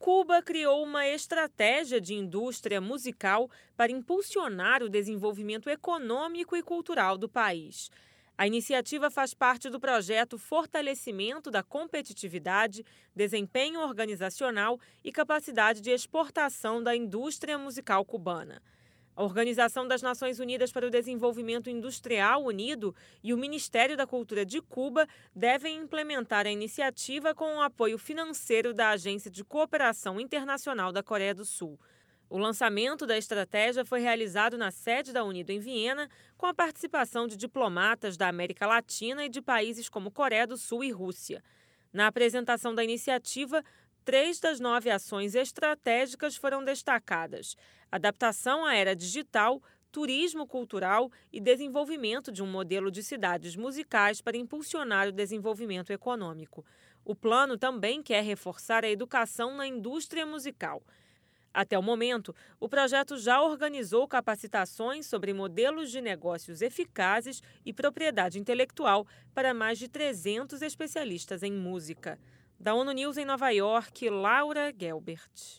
Cuba criou uma estratégia de indústria musical para impulsionar o desenvolvimento econômico e cultural do país. A iniciativa faz parte do projeto Fortalecimento da Competitividade, Desempenho Organizacional e Capacidade de Exportação da Indústria Musical Cubana. A Organização das Nações Unidas para o Desenvolvimento Industrial Unido e o Ministério da Cultura de Cuba devem implementar a iniciativa com o apoio financeiro da Agência de Cooperação Internacional da Coreia do Sul. O lançamento da estratégia foi realizado na sede da Unido em Viena, com a participação de diplomatas da América Latina e de países como Coreia do Sul e Rússia. Na apresentação da iniciativa, 3 das 9 ações estratégicas foram destacadas: adaptação à era digital, turismo cultural e desenvolvimento de um modelo de cidades musicais para impulsionar o desenvolvimento econômico. O plano também quer reforçar a educação na indústria musical. Até o momento, o projeto já organizou capacitações sobre modelos de negócios eficazes e propriedade intelectual para mais de 300 especialistas em música. Da ONU News em Nova York, Laura Gelbert.